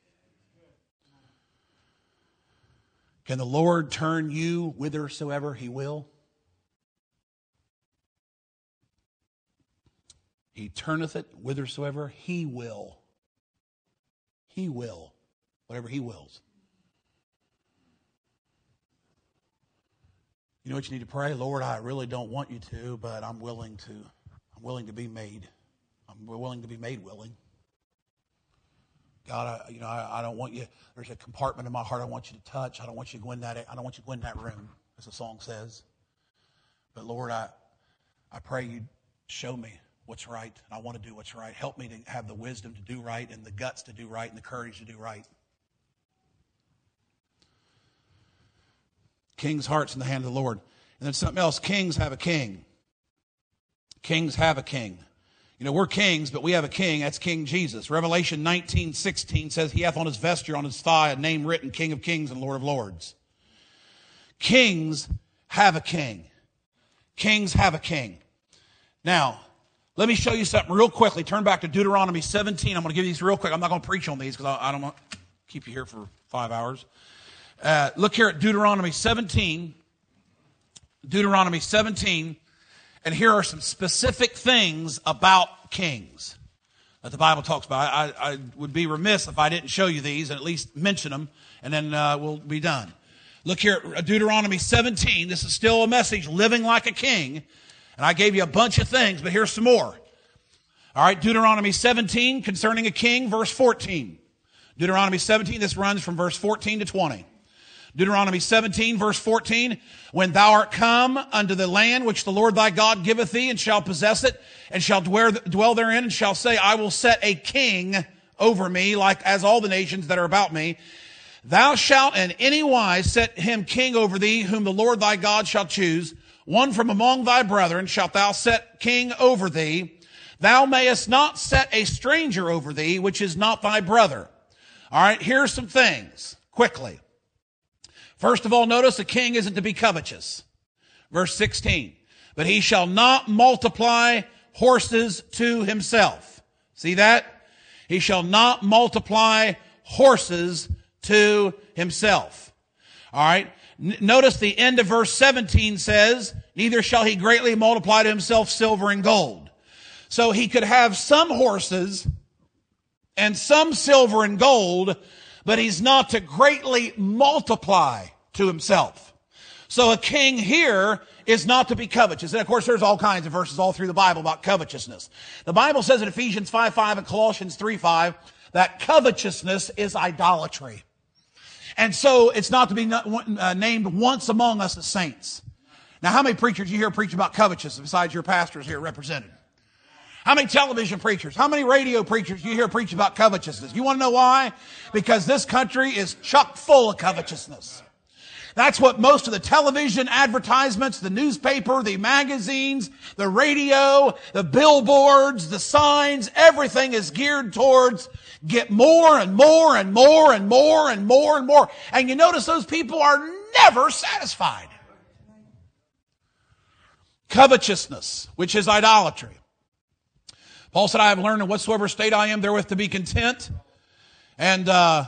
Can the Lord turn you whithersoever he will? He turneth it whithersoever he will. He will. Whatever he wills. You know what you need to pray? Lord, I really don't want you to, but I'm willing to. I'm willing to be made. I'm willing to be made willing. God, I, you know, I, I don't want you. There's a compartment in my heart I want you to touch. I don't want you to go in that. I don't want you to go in that room, as the song says. But Lord, I, I pray you show me what's right, and I want to do what's right. Help me to have the wisdom to do right, and the guts to do right, and the courage to do right. King's heart's in the hand of the Lord. And then something else. Kings have a king. Kings have a king. You know, we're kings, but we have a king. That's King Jesus. Revelation nineteen sixteen says, he hath on his vesture, on his thigh, a name written, King of Kings and Lord of Lords. Kings have a king. Kings have a king. Now, let me show you something real quickly. Turn back to Deuteronomy seventeen. I'm going to give you these real quick. I'm not going to preach on these because I, I don't want to keep you here for five hours. Uh, look here at Deuteronomy seventeen. Deuteronomy seventeen. And here are some specific things about kings that the Bible talks about. I, I would be remiss if I didn't show you these and at least mention them, and then uh, we'll be done. Look here at Deuteronomy seventeen. This is still a message, living like a king. And I gave you a bunch of things, but here's some more. All right, Deuteronomy seventeen, concerning a king, verse fourteen. Deuteronomy seventeen, this runs from verse fourteen to twenty. Deuteronomy seventeen, verse fourteen, when thou art come unto the land which the Lord thy God giveth thee, and shall possess it, and shall dwell therein, and shall say, I will set a king over me, like as all the nations that are about me. Thou shalt in any wise set him king over thee, whom the Lord thy God shall choose. One from among thy brethren shalt thou set king over thee. Thou mayest not set a stranger over thee, which is not thy brother. All right, here's some things, quickly. First of all, notice a king isn't to be covetous. Verse sixteen, but he shall not multiply horses to himself. See that? He shall not multiply horses to himself. All right. N- notice the end of verse seventeen says, neither shall he greatly multiply to himself silver and gold. So he could have some horses and some silver and gold, but he's not to greatly multiply to himself. So a king here is not to be covetous. And of course, there's all kinds of verses all through the Bible about covetousness. The Bible says in Ephesians five five and Colossians three five that covetousness is idolatry. And so it's not to be named once among us as saints. Now, how many preachers you hear preach about covetousness besides your pastors here represented? How many television preachers, how many radio preachers you hear preach about covetousness? You want to know why? Because this country is chock full of covetousness. That's what most of the television advertisements, the newspaper, the magazines, the radio, the billboards, the signs, everything is geared towards get more and more and more and more and more and more. And you notice those people are never satisfied. Covetousness, which is idolatry. Paul said, I have learned in whatsoever state I am therewith to be content. And uh,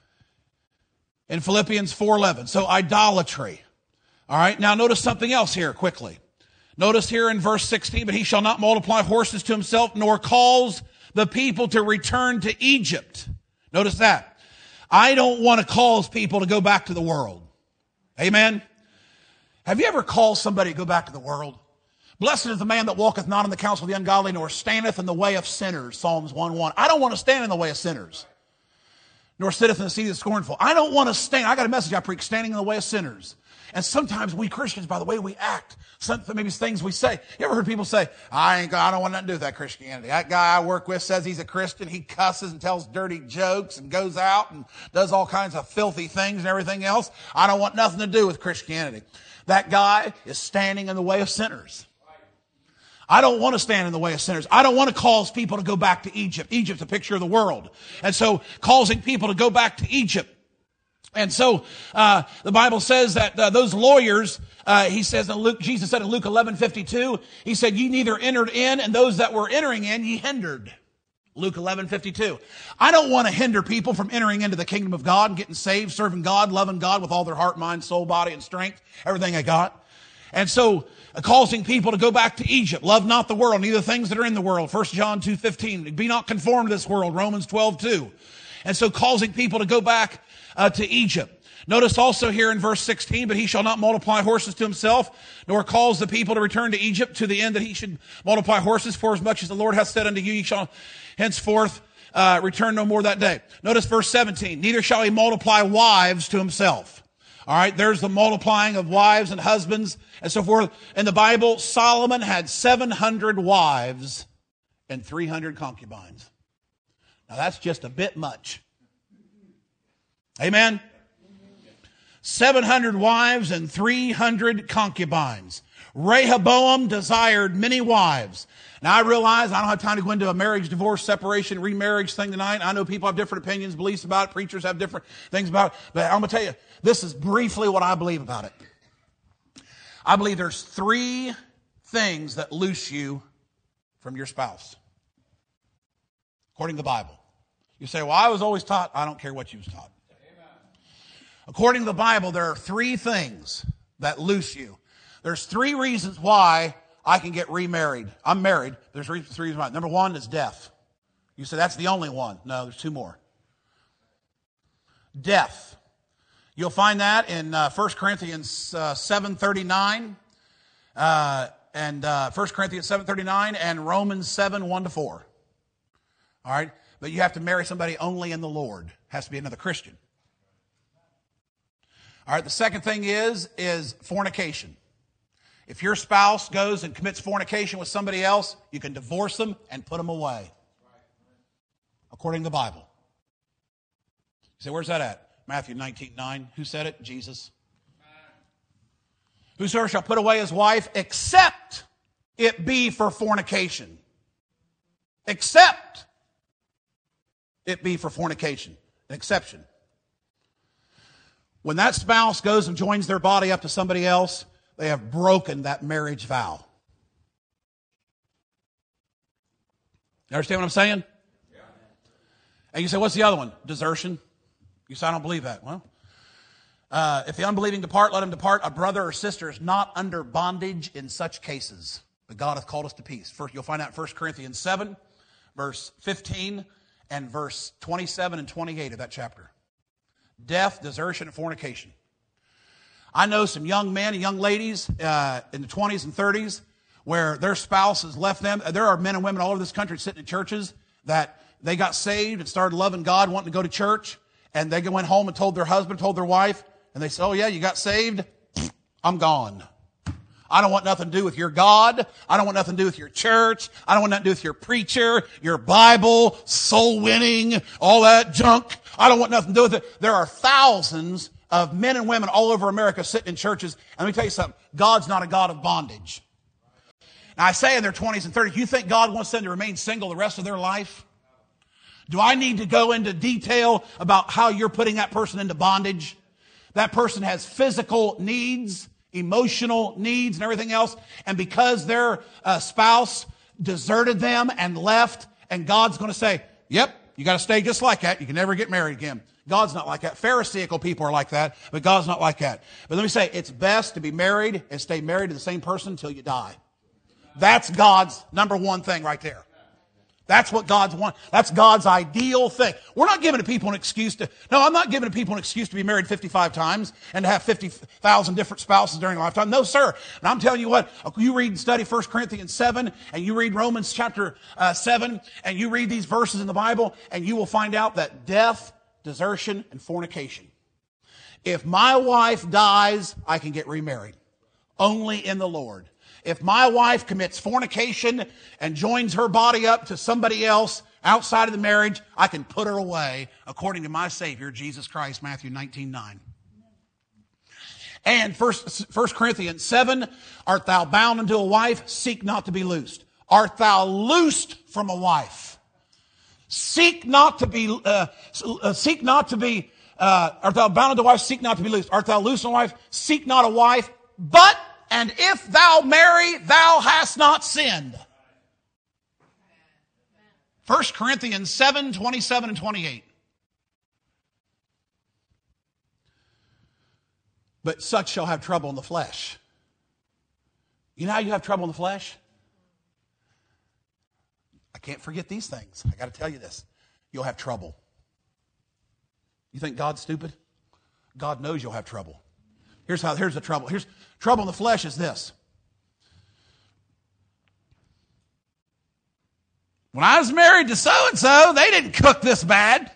in Philippians four eleven. So idolatry. All right. Now notice something else here quickly. Notice here in verse sixteen, but he shall not multiply horses to himself, nor cause the people to return to Egypt. Notice that. I don't want to cause people to go back to the world. Amen. Have you ever called somebody to go back to the world? Blessed is the man that walketh not in the counsel of the ungodly, nor standeth in the way of sinners. Psalms one one. I don't want to stand in the way of sinners, nor sitteth in the seat of the scornful. I don't want to stand. I got a message I preach, standing in the way of sinners. And sometimes we Christians, by the way we act, some, maybe things we say. You ever heard people say, I ain't, I don't want nothing to do with that Christianity. That guy I work with says he's a Christian. He cusses and tells dirty jokes and goes out and does all kinds of filthy things and everything else. I don't want nothing to do with Christianity. That guy is standing in the way of sinners. I don't want to stand in the way of sinners. I don't want to cause people to go back to Egypt. Egypt's a picture of the world. And so causing people to go back to Egypt. And so uh the Bible says that uh, those lawyers, uh he says in Luke, Jesus said in Luke eleven fifty-two, he said, ye neither entered in, and those that were entering in, ye hindered. Luke eleven fifty-two. I don't want to hinder people from entering into the kingdom of God and getting saved, serving God, loving God with all their heart, mind, soul, body, and strength, everything I got. And so uh, causing people to go back to Egypt. Love not the world, neither things that are in the world. First John two fifteen. Be not conformed to this world. Romans twelve two. And so causing people to go back uh, to Egypt. Notice also here in verse sixteen, but he shall not multiply horses to himself, nor cause the people to return to Egypt, to the end that he should multiply horses, for as much as the Lord hath said unto you, ye shall henceforth uh, return no more that day. Notice verse seventeen, neither shall he multiply wives to himself. All right, there's the multiplying of wives and husbands and so forth. In the Bible, Solomon had seven hundred wives and three hundred concubines. Now that's just a bit much. Amen? seven hundred wives and three hundred concubines. Rehoboam desired many wives. Now I realize I don't have time to go into a marriage, divorce, separation, remarriage thing tonight. I know people have different opinions, beliefs about it. Preachers have different things about it. But I'm going to tell you, this is briefly what I believe about it. I believe there's three things that loose you from your spouse, according to the Bible. You say, well, I was always taught. I don't care what you was taught. Amen. According to the Bible, there are three things that loose you. There's three reasons why I can get remarried. I'm married. There's three reasons why. Number one is death. You say, that's the only one. No, there's two more. Death. You'll find that in uh, First Corinthians uh, seven thirty-nine, uh, and uh, First Corinthians seven thirty-nine and Romans seven one to four. All right? But you have to marry somebody only in the Lord. Has to be another Christian. All right, the second thing is, is fornication. If your spouse goes and commits fornication with somebody else, you can divorce them and put them away. According to the Bible. You say, where's that at? Matthew nineteen nine. Who said it? Jesus. Whosoever shall put away his wife, except it be for fornication. Except it be for fornication. An exception. When that spouse goes and joins their body up to somebody else, they have broken that marriage vow. You understand what I'm saying? Yeah. And you say, what's the other one? Desertion. You say, I don't believe that. Well, uh, if the unbelieving depart, let him depart. A brother or sister is not under bondage in such cases, but God hath called us to peace. First, you'll find out in First Corinthians seven, verse fifteen, and verse twenty-seven and twenty-eight of that chapter. Death, desertion, and fornication. I know some young men and young ladies uh, in the twenties and thirties where their spouse has left them. There are men and women all over this country sitting in churches that they got saved and started loving God, wanting to go to church, and they went home and told their husband, told their wife, and they said, oh yeah, you got saved? I'm gone. I don't want nothing to do with your God. I don't want nothing to do with your church. I don't want nothing to do with your preacher, your Bible, soul winning, all that junk. I don't want nothing to do with it. There are thousands of men and women all over America sitting in churches. And let me tell you something. God's not a God of bondage. Now I say in their twenties and thirties, you think God wants them to remain single the rest of their life? Do I need to go into detail about how you're putting that person into bondage? That person has physical needs, emotional needs, and everything else. And because their uh, spouse deserted them and left, and God's going to say, yep, you got to stay just like that. You can never get married again. God's not like that. Pharisaical people are like that, but God's not like that. But let me say, it's best to be married and stay married to the same person until you die. That's God's number one thing right there. That's what God's want. That's God's ideal thing. We're not giving people an excuse to, no, I'm not giving people an excuse to be married fifty-five times and to have fifty thousand different spouses during a lifetime. No, sir. And I'm telling you what, you read and study First Corinthians seven, and you read Romans chapter uh, seven, and you read these verses in the Bible, and you will find out that death, desertion, and fornication. If my wife dies, I can get remarried. Only in the Lord. If my wife commits fornication and joins her body up to somebody else outside of the marriage, I can put her away according to my Savior, Jesus Christ, Matthew nineteen nine. And First Corinthians seven, art thou bound unto a wife? Seek not to be loosed. Art thou loosed from a wife? Seek not to be, uh, uh, seek not to be, uh, art thou bound unto a wife? Seek not to be loosed. Art thou loosed from a wife? Seek not a wife, but and if thou marry, thou hast not sinned. First Corinthians seven, twenty-seven and twenty-eight. But such shall have trouble in the flesh. You know how you have trouble in the flesh? I can't forget these things. I got to tell you this. You'll have trouble. You think God's stupid? God knows you'll have trouble. Here's how, here's the trouble. Here's trouble in the flesh is this. When I was married to so-and-so, they didn't cook this bad.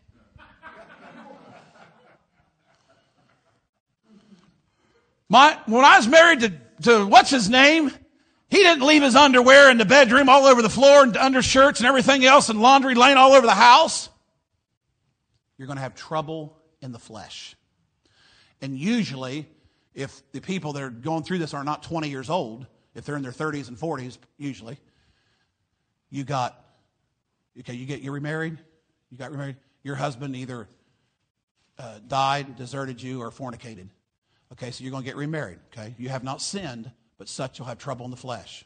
My, when I was married to, to what's his name, he didn't leave his underwear in the bedroom all over the floor and undershirts and everything else and laundry laying all over the house. You're going to have trouble in the flesh. And usually, if the people that are going through this are not twenty years old, if they're in their thirties and forties, usually, you got, okay, you get, you're remarried, you got remarried, your husband either uh, died, deserted you, or fornicated. Okay, so you're going to get remarried, okay? You have not sinned, but such you'll have trouble in the flesh.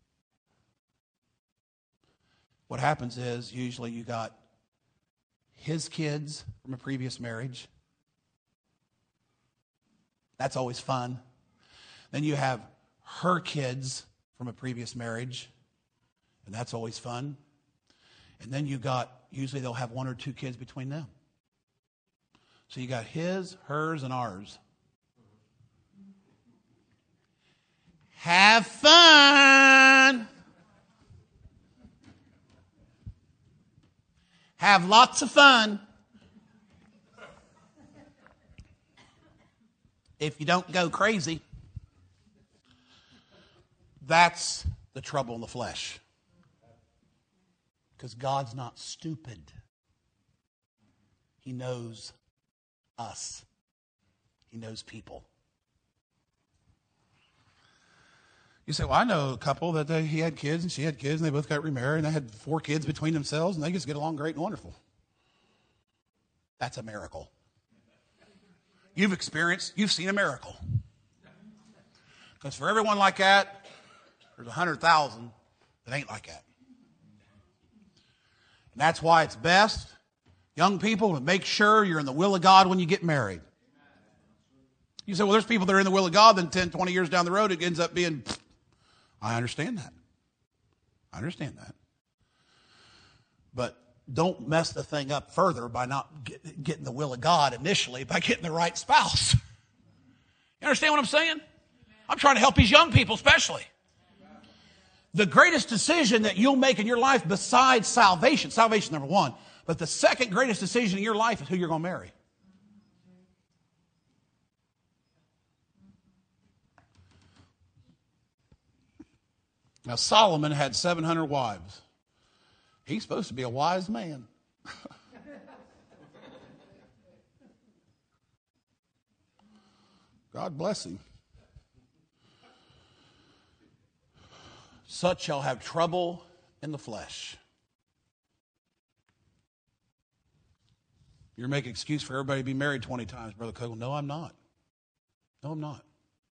What happens is, usually you got his kids from a previous marriage. That's always fun. Then you have her kids from a previous marriage, and that's always fun. And then you got, usually they'll have one or two kids between them. So you got his, hers, and ours. Have fun. Have lots of fun. If you don't go crazy. That's the trouble in the flesh. Because God's not stupid. He knows us. He knows people. You say, well, I know a couple that they, he had kids and she had kids and they both got remarried and they had four kids between themselves and they just get along great and wonderful. That's a miracle. You've experienced, you've seen a miracle. Because for everyone like that, there's a hundred thousand that ain't like that. And that's why it's best, young people, to make sure you're in the will of God when you get married. You say, well, there's people that are in the will of God, then ten, twenty years down the road, it ends up being, I understand that. I understand that. But don't mess the thing up further by not get, getting the will of God initially, by getting the right spouse. You understand what I'm saying? I'm trying to help these young people especially. The greatest decision that you'll make in your life besides salvation, salvation number one, but the second greatest decision in your life is who you're going to marry. Now, Solomon had seven hundred wives. He's supposed to be a wise man. God bless him. Such shall have trouble in the flesh. You're making an excuse for everybody to be married twenty times, Brother Cogle. No, I'm not. No, I'm not.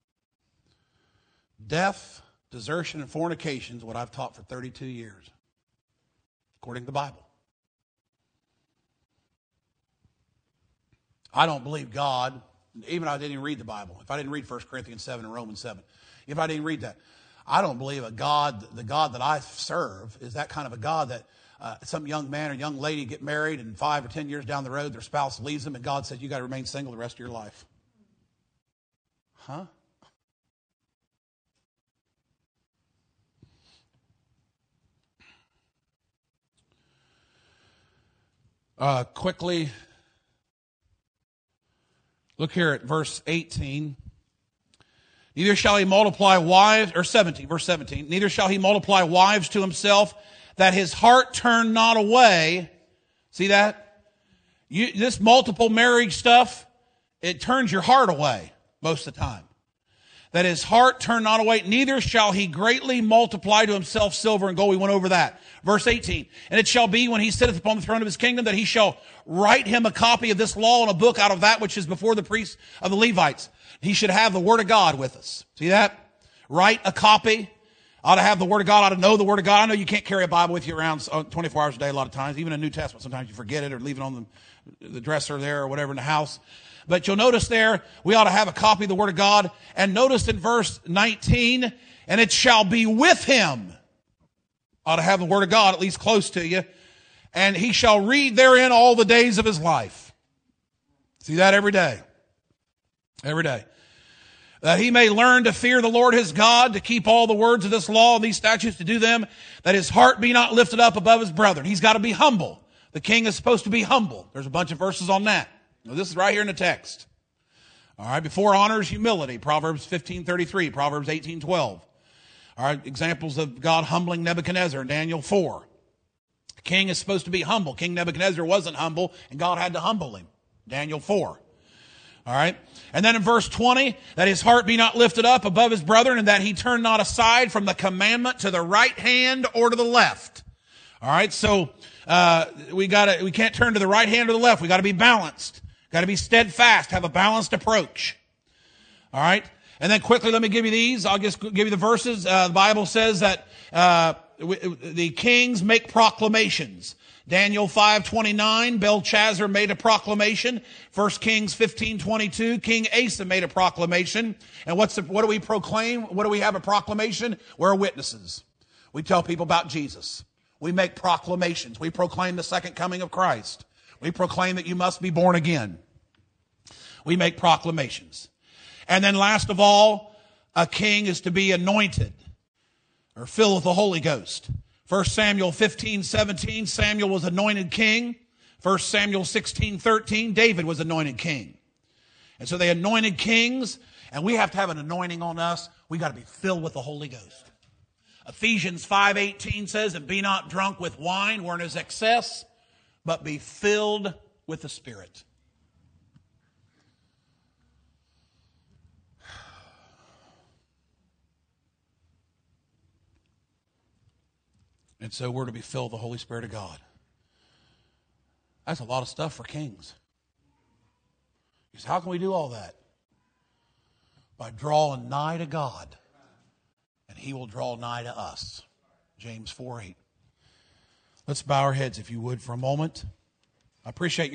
Death, desertion, and fornication is what I've taught for thirty-two years, according to the Bible. I don't believe God, even if I didn't even read the Bible, if I didn't read First Corinthians seven and Romans seven, if I didn't read that, I don't believe a God, the God that I serve is that kind of a God that uh, some young man or young lady get married and five or ten years down the road, their spouse leaves them and God says, you got to remain single the rest of your life. Huh? Uh, quickly, look here at verse eighteen. Neither shall he multiply wives, or seventeen, verse seventeen. Neither shall he multiply wives to himself, that his heart turn not away. See that? You, this multiple marriage stuff, it turns your heart away most of the time. That his heart turn not away, neither shall he greatly multiply to himself silver and gold. We went over that. Verse eighteen. And it shall be when he sitteth upon the throne of his kingdom that he shall write him a copy of this law in a book out of that which is before the priests of the Levites. He should have the word of God with us. See that? Write a copy. Ought to have the word of God. Ought to know the word of God. I know you can't carry a Bible with you around twenty-four hours a day a lot of times. Even a New Testament, sometimes you forget it or leave it on the, the dresser there or whatever in the house. But you'll notice there, we ought to have a copy of the Word of God. And notice in verse nineteen, and it shall be with him. Ought to have the Word of God at least close to you. And he shall read therein all the days of his life. See that every day. Every day. That he may learn to fear the Lord his God, to keep all the words of this law and these statutes, to do them, that his heart be not lifted up above his brethren. He's got to be humble. The king is supposed to be humble. There's a bunch of verses on that. Now, this is right here in the text. All right, before honor is humility, Proverbs fifteen thirty-three, Proverbs eighteen twelve. All right, examples of God humbling Nebuchadnezzar in Daniel four. The king is supposed to be humble. King Nebuchadnezzar wasn't humble, and God had to humble him. Daniel four. All right, and then in verse twenty, that his heart be not lifted up above his brethren, and that he turn not aside from the commandment to the right hand or to the left. All right, so uh, we got we can't turn to the right hand or the left. We got to be balanced. Got to be steadfast, have a balanced approach. All right? And then quickly, let me give you these. I'll just give you the verses. Uh, the Bible says that uh, the kings make proclamations. Daniel five twenty-nine, Belshazzar made a proclamation. First Kings fifteen twenty-two, King Asa made a proclamation. And what's the, what do we proclaim? What do we have a proclamation? We're witnesses. We tell people about Jesus. We make proclamations. We proclaim the second coming of Christ. We proclaim that you must be born again. We make proclamations. And then last of all, a king is to be anointed or filled with the Holy Ghost. First Samuel fifteen seventeen, Samuel was anointed king. First Samuel sixteen thirteen, David was anointed king. And so they anointed kings, and we have to have an anointing on us. We got to be filled with the Holy Ghost. Ephesians five eighteen says, and be not drunk with wine, wherein is excess, but be filled with the Spirit. And so we're to be filled with the Holy Spirit of God. That's a lot of stuff for kings. You say, how can we do all that? By drawing nigh to God, and He will draw nigh to us. James four eight. Let's bow our heads, if you would, for a moment. I appreciate you.